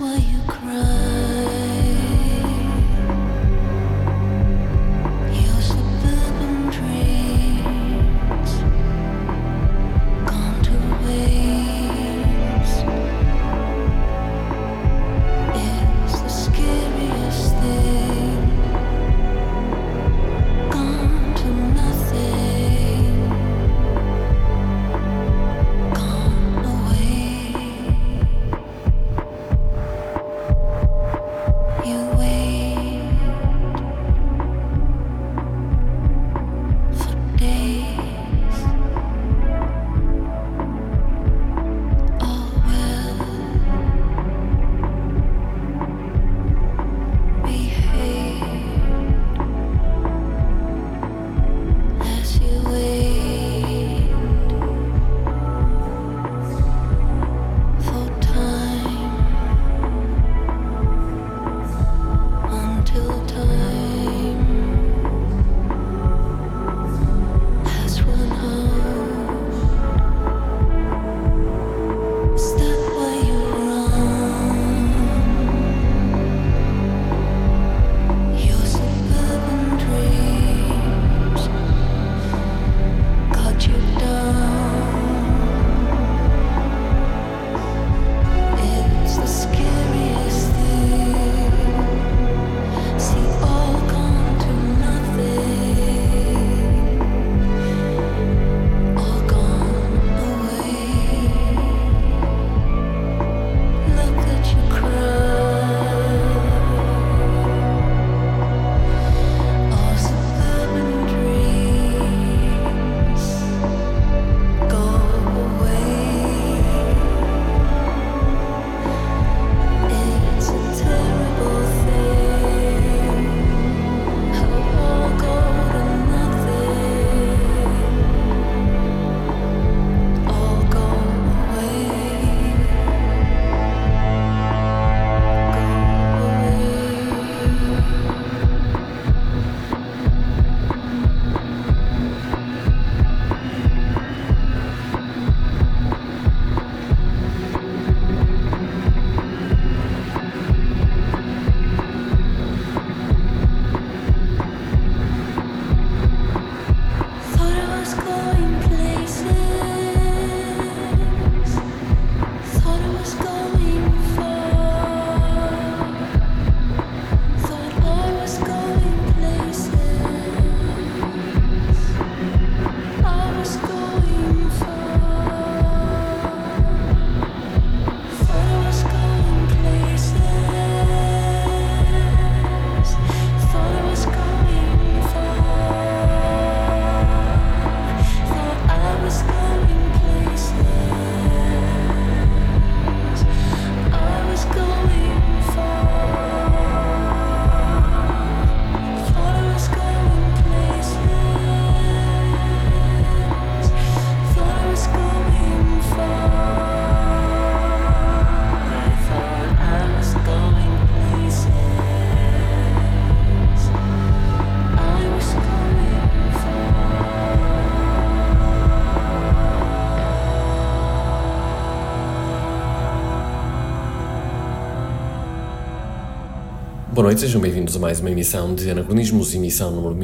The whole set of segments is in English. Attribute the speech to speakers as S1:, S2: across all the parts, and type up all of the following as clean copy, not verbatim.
S1: Boa noite, sejam bem-vindos a mais uma emissão de Anacronismos, emissão número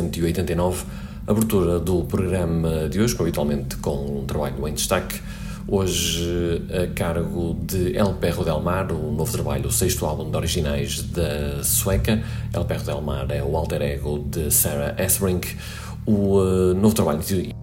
S1: 1189, abertura do programa de hoje, habitualmente com um trabalho em destaque, hoje a cargo de El Perro del Mar, o novo trabalho, o sexto álbum de originais da sueca. El Perro del Mar é o alter ego de Sarah Esbrink, o novo trabalho de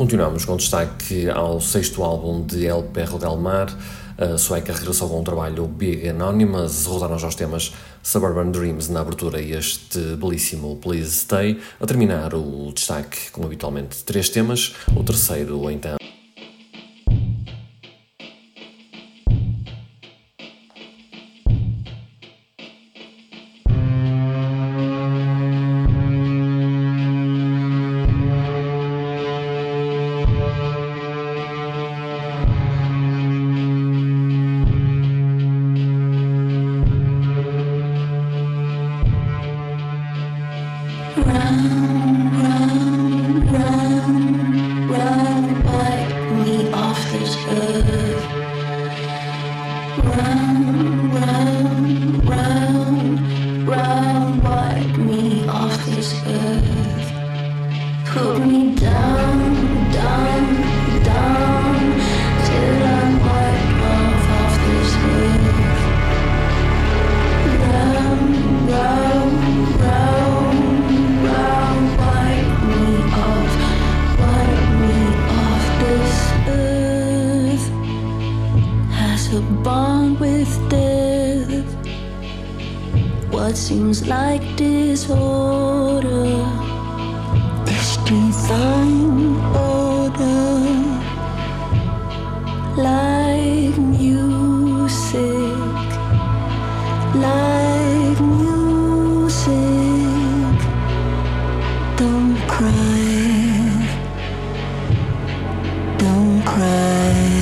S1: Continuamos com destaque ao 6º álbum de El Perro del Mar. A sueca regressou com um trabalho Big Anonymous, rodaram já os temas Suburban Dreams na abertura e este belíssimo Please Stay. A terminar o destaque, como habitualmente, 3 temas, o terceiro então.
S2: What seems like disorder is divine order, like music, like music. Don't cry, don't cry.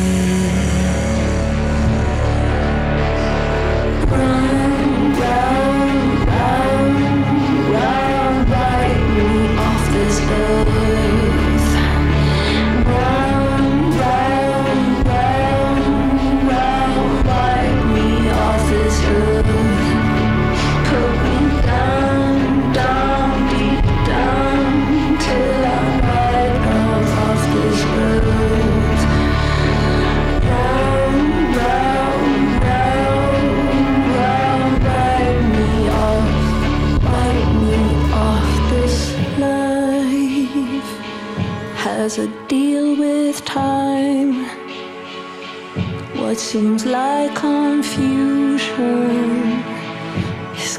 S2: Has a deal with time. What seems like confusion is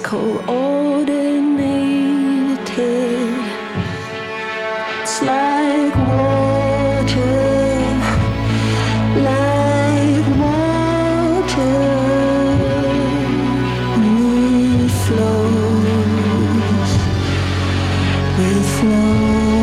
S2: coordinated. It's like water, like water. And it flows with flow.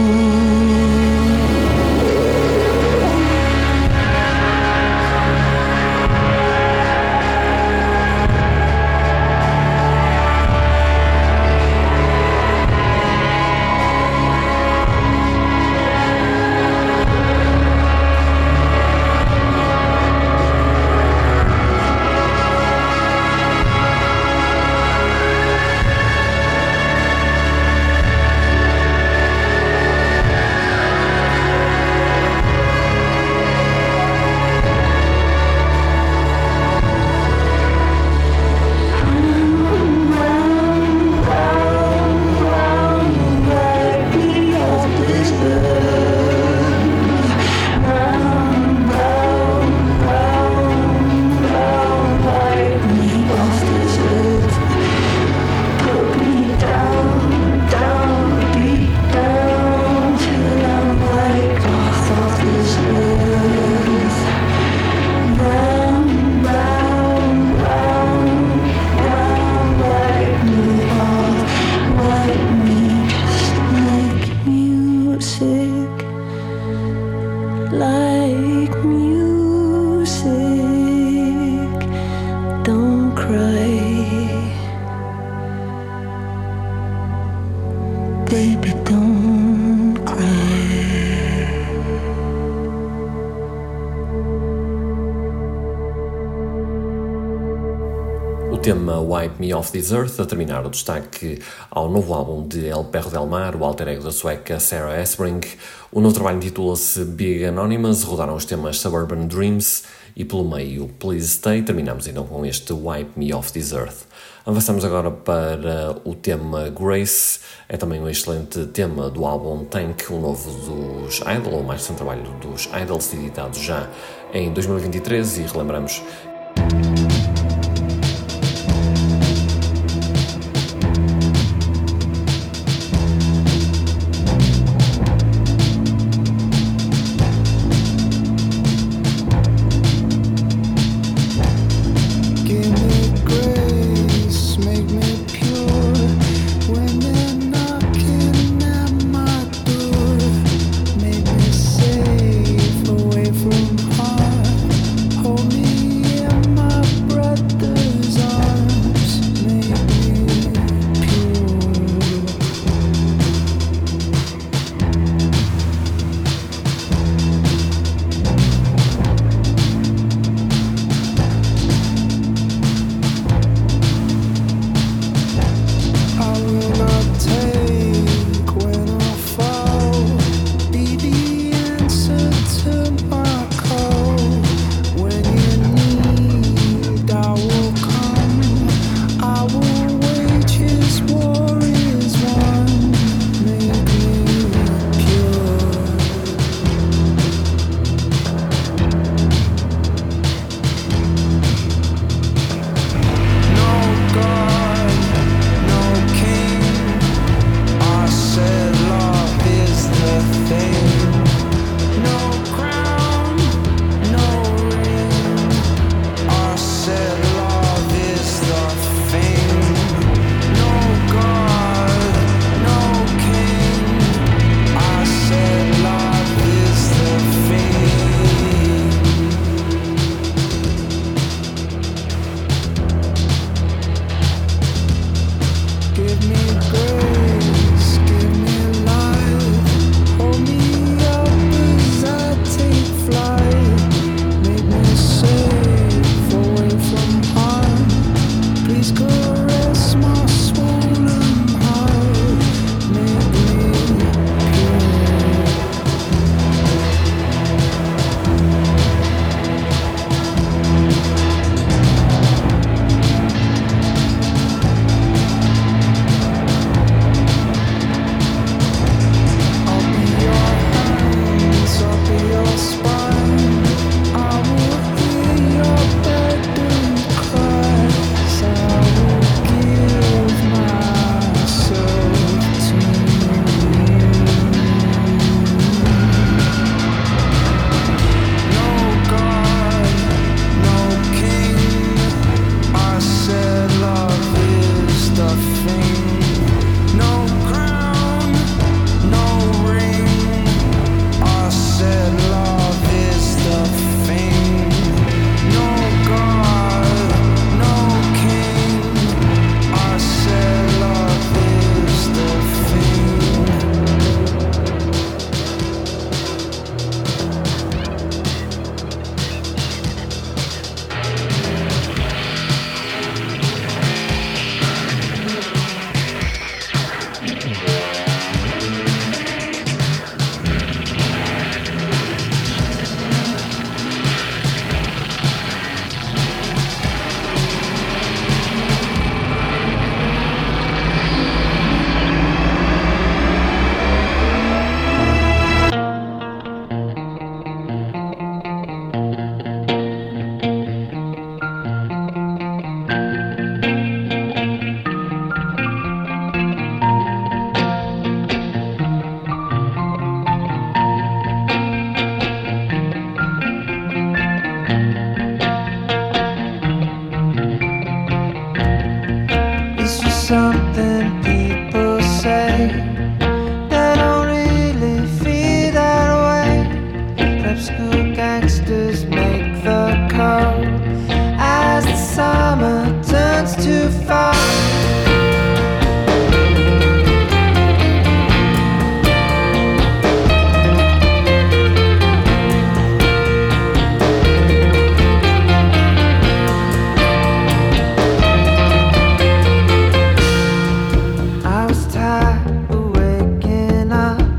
S2: Like music, don't cry, baby, don't cry.
S1: O tema Wipe Me Off This Earth a terminar o destaque ao novo álbum de El Perro del Mar, o alter ego da sueca Sarah Esbrink. O novo trabalho intitula-se Big Anonymous, rodaram os temas Suburban Dreams e pelo meio Please Stay. Terminamos então com este Wipe Me Off This Earth. Avançamos agora para o tema Grace, é também um excelente tema do álbum Tank, o novo dos Idol, ou mais recente trabalho dos Idols, editado já em 2023, e relembramos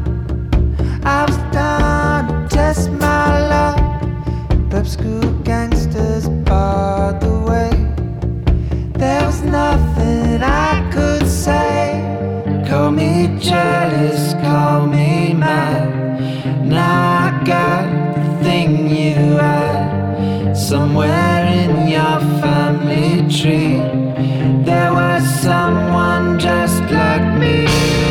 S3: school gangs tree. There was someone just like me.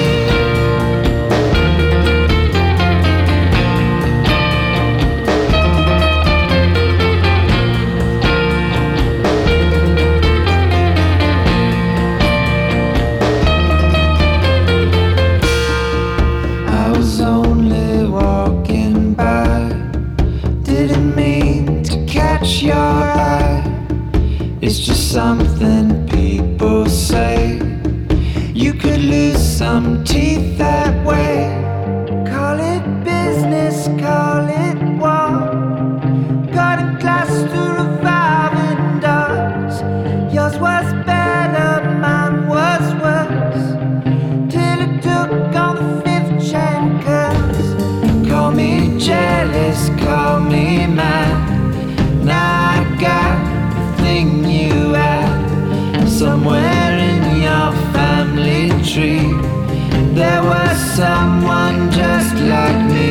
S3: I was only walking by, didn't mean to catch your eye. It's just something people say. You could lose some teeth that way. Call it business, call it war. Got a glass to revolving doors. Yours was better, mine was worse. Till it took on the fifth chain curse. Call me jealous, call me mad. Now I got the thing you had somewhere in your family tree. There was someone just like me.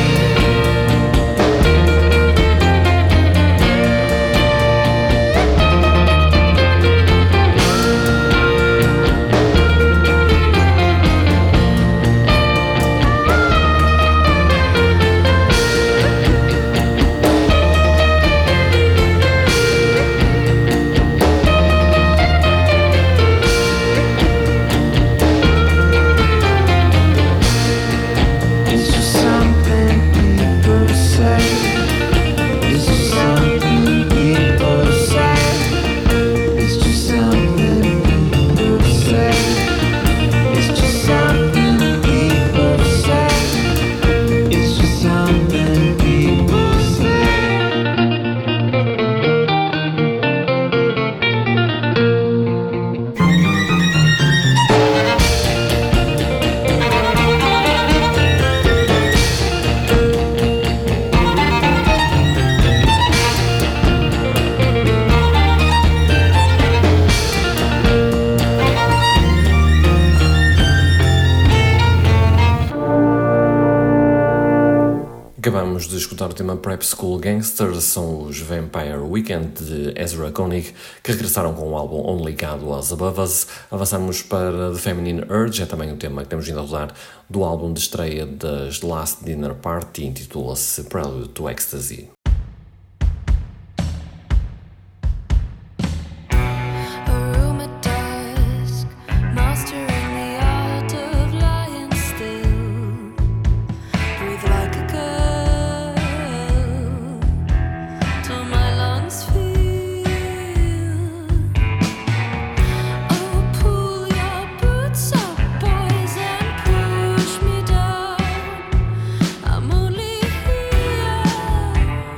S3: It's just something people say. It's just something people say. It's just something people say. It's just something people say. It's just something people say.
S1: Acabamos de escutar o tema Prep School Gangsters, são os Vampire Weekend de Ezra Koenig, que regressaram com o álbum Only God Was Above Us. Avançamos para The Feminine Urge, é também um tema que temos vindo a rodar do álbum de estreia das Last Dinner Party, intitula-se Prelude to Ecstasy.
S4: A room at dusk, mastering the art of lying still. Breathe like a girl till my lungs feel. Oh, pull your boots up, boys, and push me down. I'm only here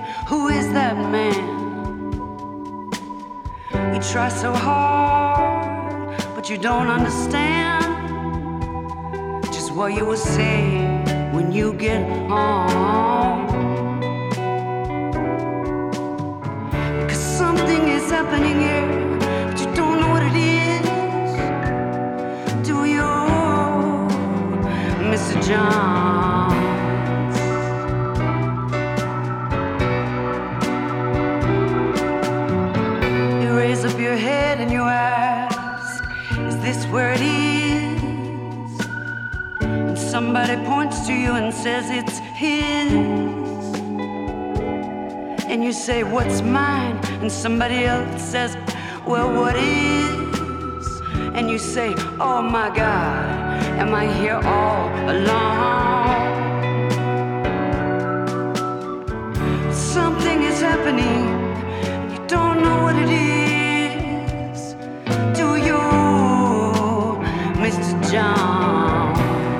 S5: who is that man? You try so hard, but you don't understand just what you will say when you get home. Because something is happening here, but you don't know what it is. Do you, Mr. Johns? You raise up your head and you ask, is this where it is? And somebody points to you and says it's his. And you say, what's mine? And somebody else says, well, what is? And you say, oh my God, am I here all alone? Something is happening, you don't know what it is. Do you, Mr. Johns?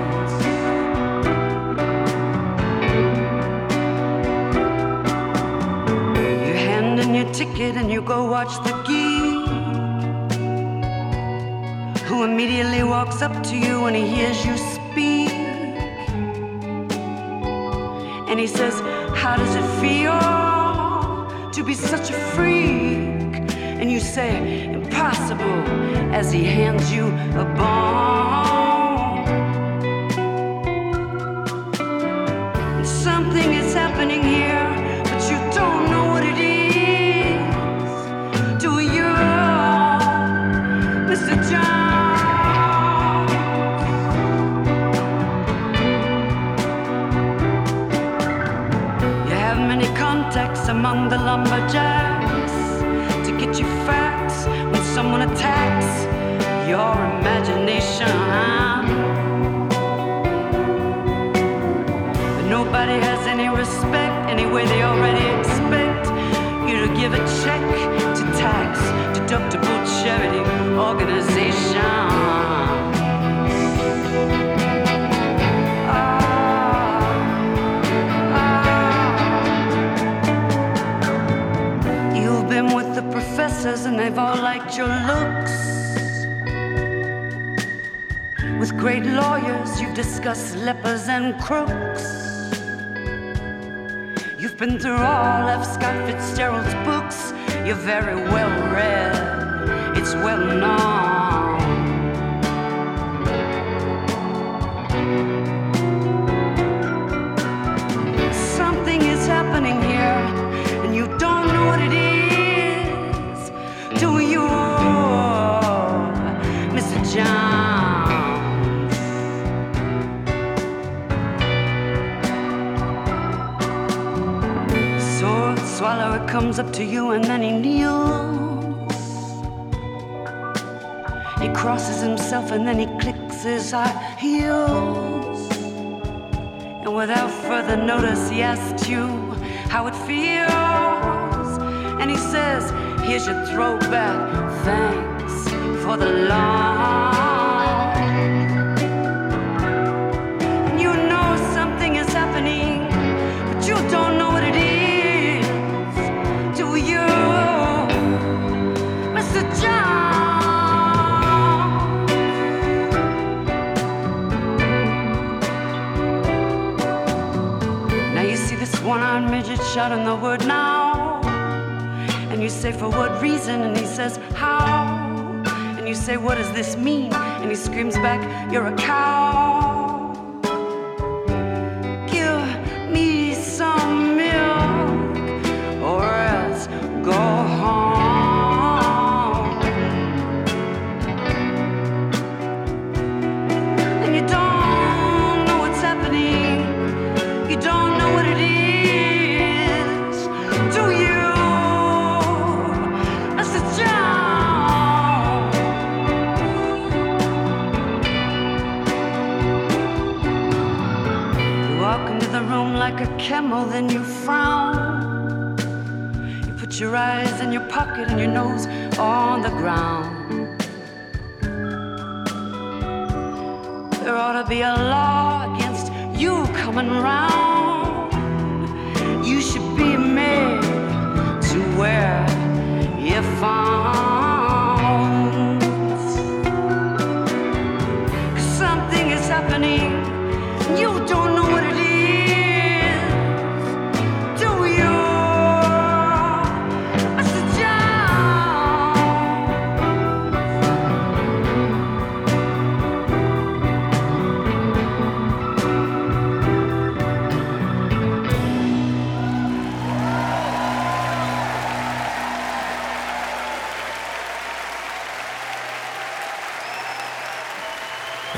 S5: You hand in your ticket and you go watch the geek, who immediately walks up to you when he hears you speak. And he says, how does it feel to be such a freak? And you say, impossible, as he hands you a bone. And something is happening here, but you don't know what it is. Do you, Mr. John? Contacts among the lumberjacks to get you facts when someone attacks your imagination. But nobody has any respect, anyway they already expect you to give a check to tax deductible charity organization. And they've all liked your looks. With great lawyers you've discussed lepers and crooks. You've been through all of Scott Fitzgerald's books. You're very well read, it's well known. Something is happening here, and you don't know what it is. Do you, Mr. Johns? Sword swallower comes up to you and then he kneels. He crosses himself and then he clicks his high heels. And without further notice he asks you how it feels. And he says, here's your throwback, thanks for the loan. And you know something is happening, but you don't know what it is. Do you, Mr. John? Now you see this one-armed midget shouting the word now. And you say, for what reason? And he says, how? And you say, what does this mean? And he screams back, you're a cow. Give me some milk, or else go home. And you don't know what's happening. You don't know what it is. Do you? Like a camel, then you frown. You put your eyes in your pocket and your nose on the ground. There ought to be a law against you coming round. You should be made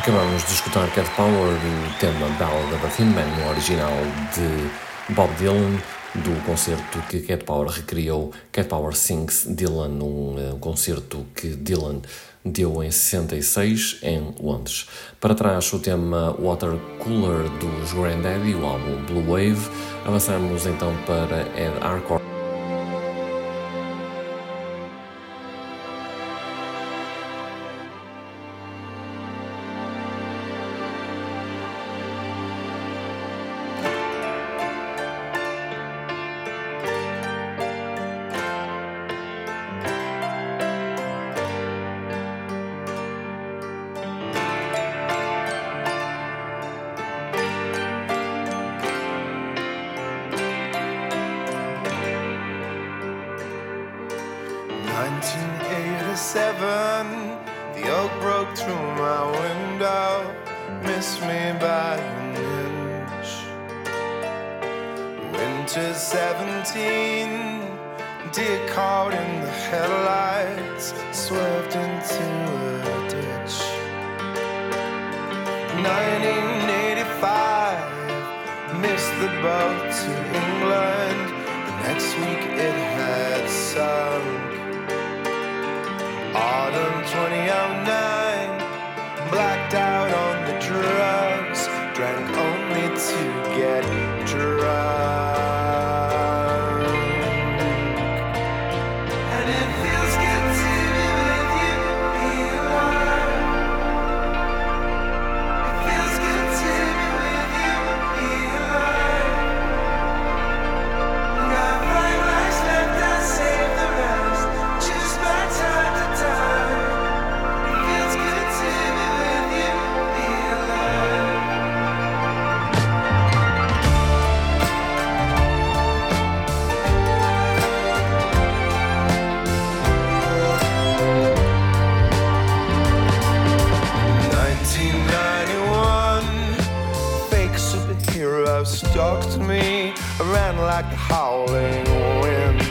S1: Acabamos de escutar Cat Power, o tema Ballad of a Thin Man, no original de Bob Dylan, do concerto que Cat Power recriou, Cat Power Sings Dylan, um concerto que Dylan deu em 66 em Londres. Para trás o tema Water Cooler dos Grandaddy, o álbum Blue Wave. Avançamos então para Ed Harcourt.
S6: The oak broke through my window, missed me by an inch. Winter 17, deer caught in the headlights, swerved into a ditch. 1985, missed the boat to England. The next week it had sunk. Autumn 2009, blacked out on the drugs, drank only to get drunk. And it feels good to be with you, be alive. It feels good to be with you, be alive. Got 5 lives left, I save the rest. Choose my time to time. It feels good to be with you, be alive. 1991, fake superhero stalked me, ran like a howling wind.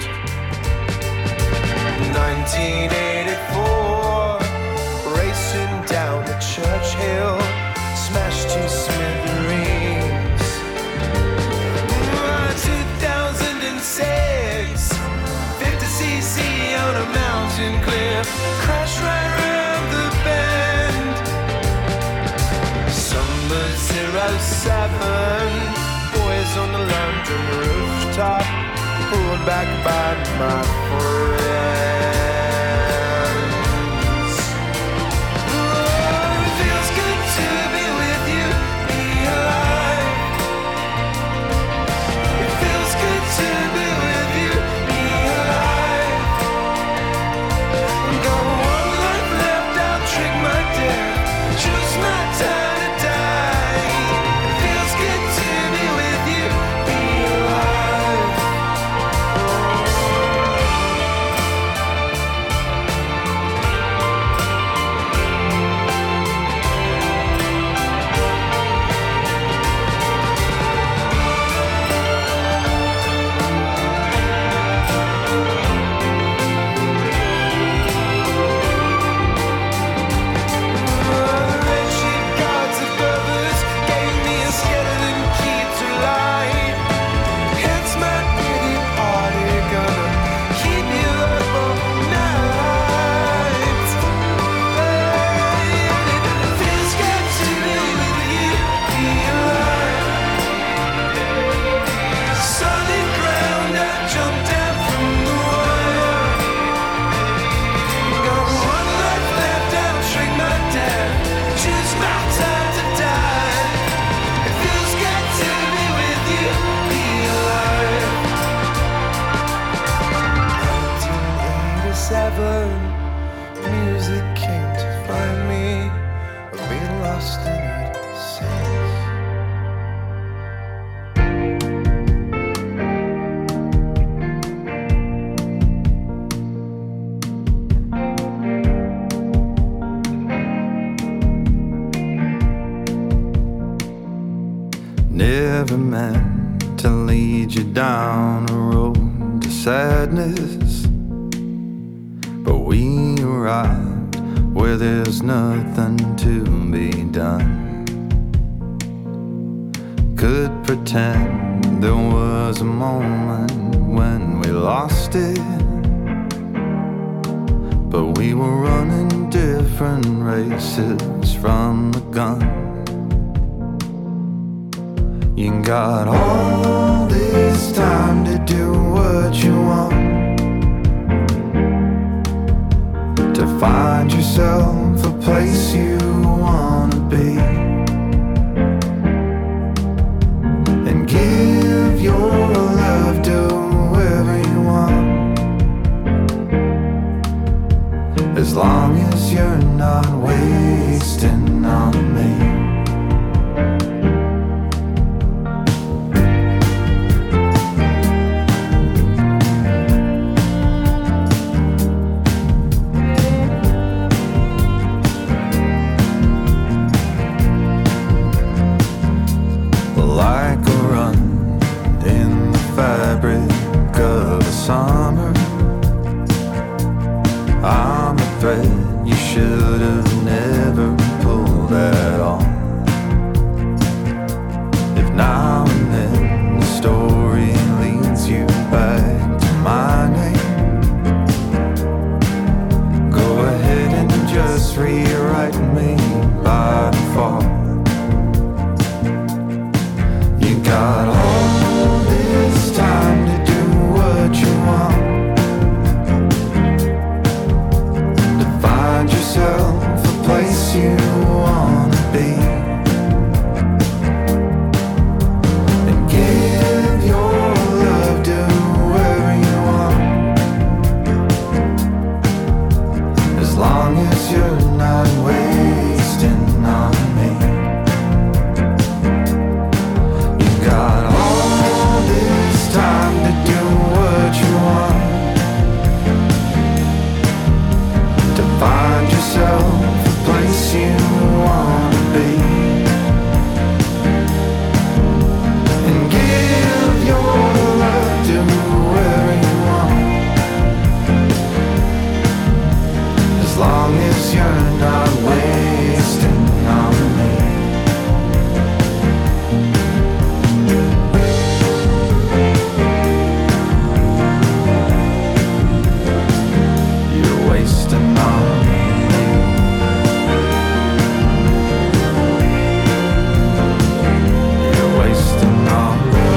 S6: 1984, racing down the church hill, smashed to smithereens. 2006, 50cc on a mountain cliff, crashed right around the bend. Summer 07, boys on the London rooftop, pulled back by my friends. Oh, it feels good to be with you, be alive. It feels good to be with you, be alive. Got one life left, I'll trick my death, choose my time to die. It feels good to be with you, be alive. Red sheep guards above us gave me a skeleton key to life. It's my pity party, gonna keep you up all night. It feels good to be with you, be alive. Solid ground, I jumped down from the wire. Got one life left, I'll trick my death, choose my time to die. It feels good to be with you, be alive. 1987, music came to find me. I've been lost in it since.
S3: Never meant to lead you down a road to sadness, but we arrived where where there's nothing to be done. Could pretend there was a moment when we lost it, but we were running different races from the gun. You got all this time to do what you want, to find yourself a place you wanna be, and give your love to whoever you want, as long as you're not wasting on me. Summer, I'm a thread you should have never pulled at all. If now and then the story leads you back to my name, go ahead and just rewrite me by default. You got all this time to do what you want, to find yourself a place you wanna be, and give your love to whoever you want, as long as you're not wasting on me. You got all this time to do what you want, to find yourself a place you wanna be, and give your love to whoever you want, as long as you're not wasting on me. You're wasting on me. You're wasting on me.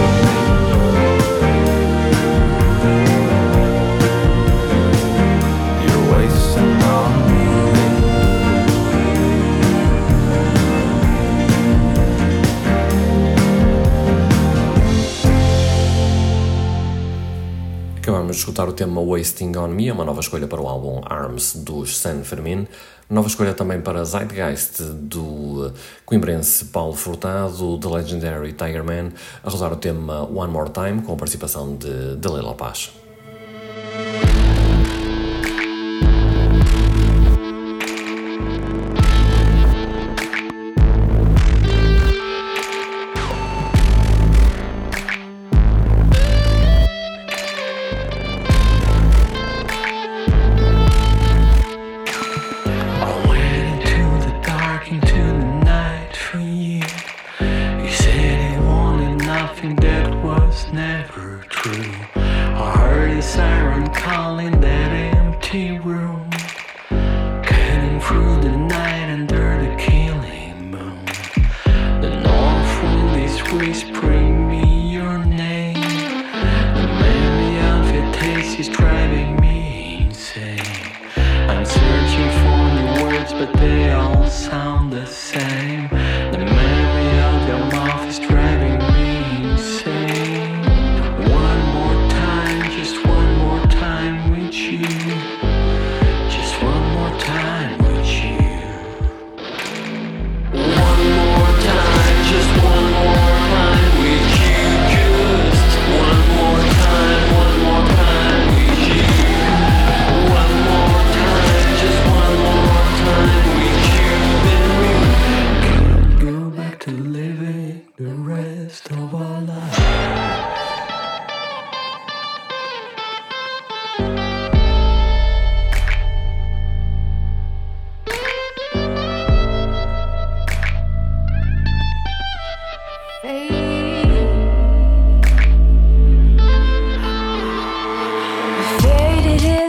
S3: You're wasting on me.
S1: Acabamos de escutar o tema Wasting on Me, uma nova escolha para o álbum Arms dos San Fermin, nova escolha também para Zeitgeist do coimbrense Paulo Furtado, The Legendary Tiger Man, a rodar o tema One More Time com a participação de Dalila Paz.
S7: Never true. I heard a siren calling that empty room, cutting through the night under the killing moon. The north wind is whispering me your name. The memory of your taste is driving me insane. I'm searching for the words, but they all sound the same. The memory of your mouth is driving me insane. One more time with you.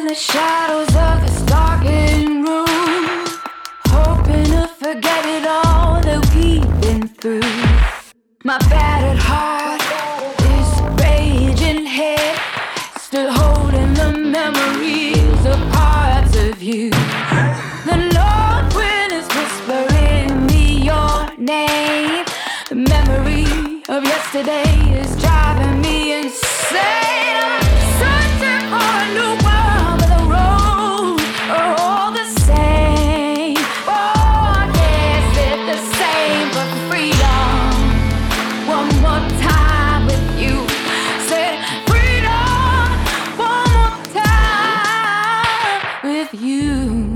S4: the shadows of this darkened room, hoping to forget it all that we've been through. My battered heart, this raging head, still holding the memories of parts of you. The north wind is whispering me your name. The memory of yesterday is driving me insane. I'm searching for a new world, but the roads are all the same. Oh, I guess it's the same for freedom. One more time with you. Say freedom. One more time with you.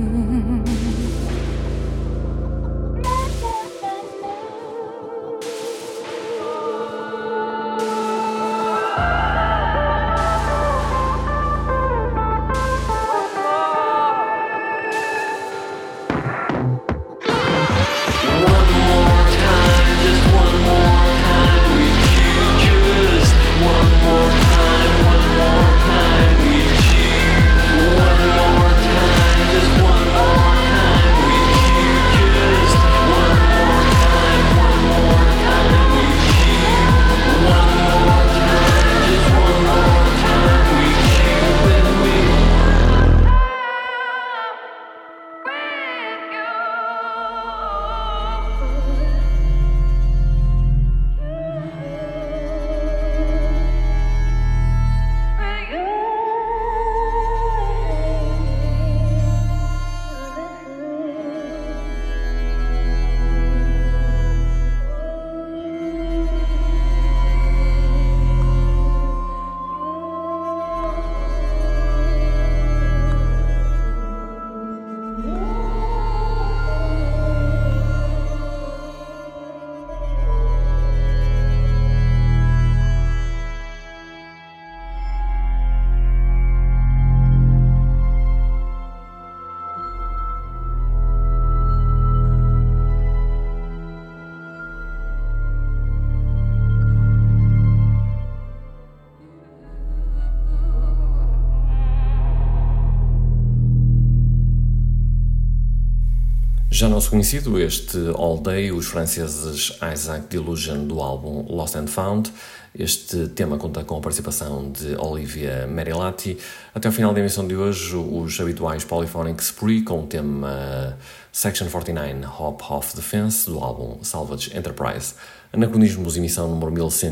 S1: Já nosso conhecido, este All Day, os franceses Isaac Delusion do álbum Lost and Found. Este tema conta com a participação de Olivia Merilati. Até ao final da emissão de hoje, os habituais Polyphonic Spree com o tema Section 49 Hop Off the Fence do álbum Salvage Enterprise. Anacronismos, emissão número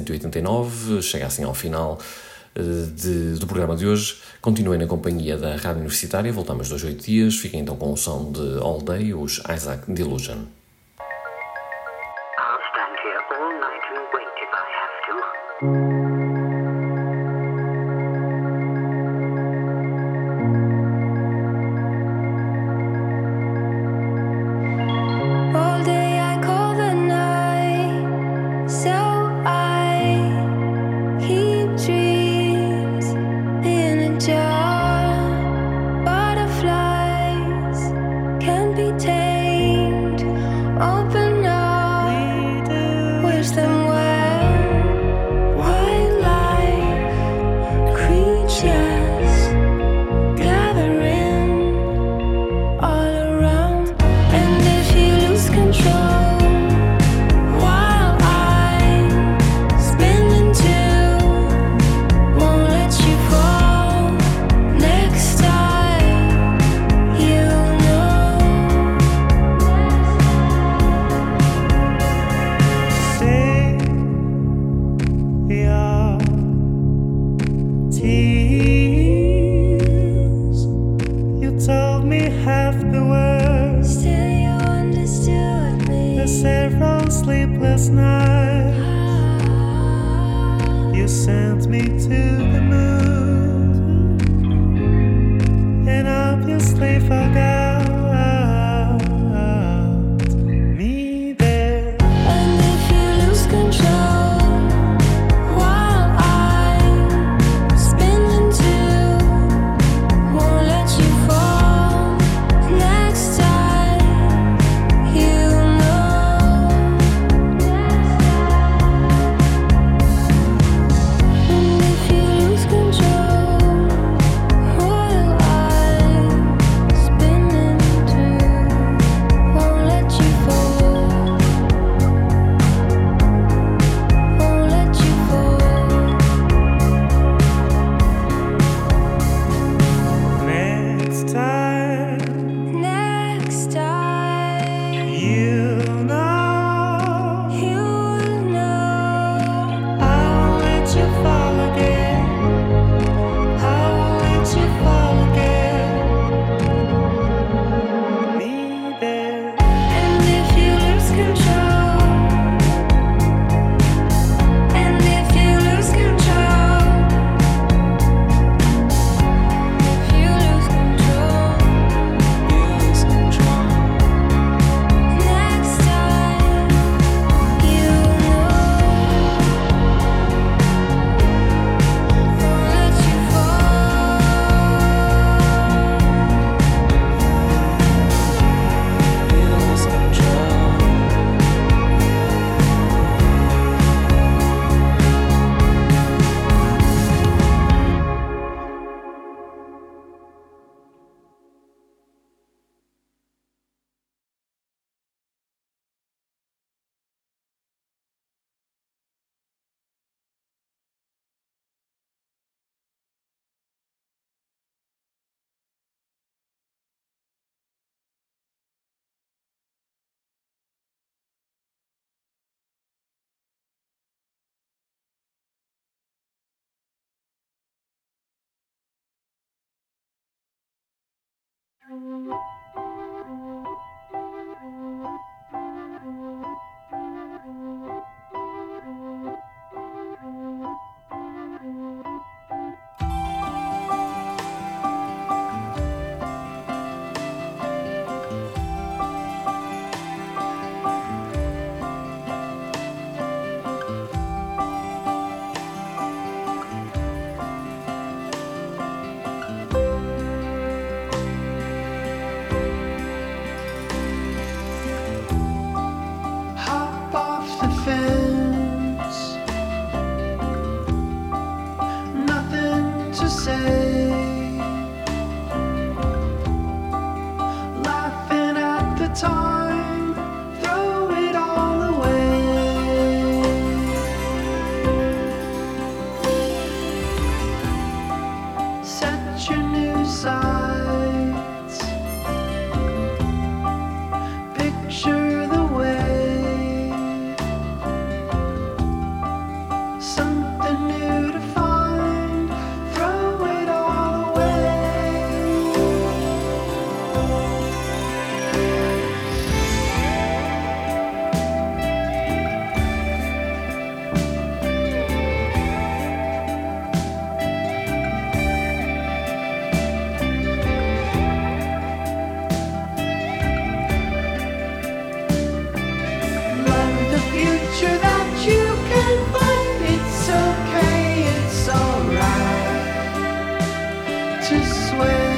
S1: 1189, chega assim ao final do programa de hoje. Continuem na companhia da Rádio Universitária, voltamos 2 a 8 dias. Fiquem então com o som de All Day, os Isaac Delusion.
S8: I'll stand here all night and wait if I have to.
S4: All day I call the night, so I keep dreams in a jar. Butterflies can be tamed. Open up, wish them well. Wildlife creatures gathering all around. And if you lose control while I'm spinning too, won't let you fall. Next time you'll know.
S6: Say your tears. You told me half the words.
S4: Still you understood me.
S6: The several sleepless nights. You sent me to the moon, and obviously forgot me there.
S4: And if you lose control while I'm spinning too, won't let you fall. Next time you'll know. And if you lose control while
S3: Hop off the fence, nothing to say. Laughing at the time, throw it all away. Set your new sights, picture the way, something new to find, throw it all away. Love the future that you can find. It's okay, it's alright to swear.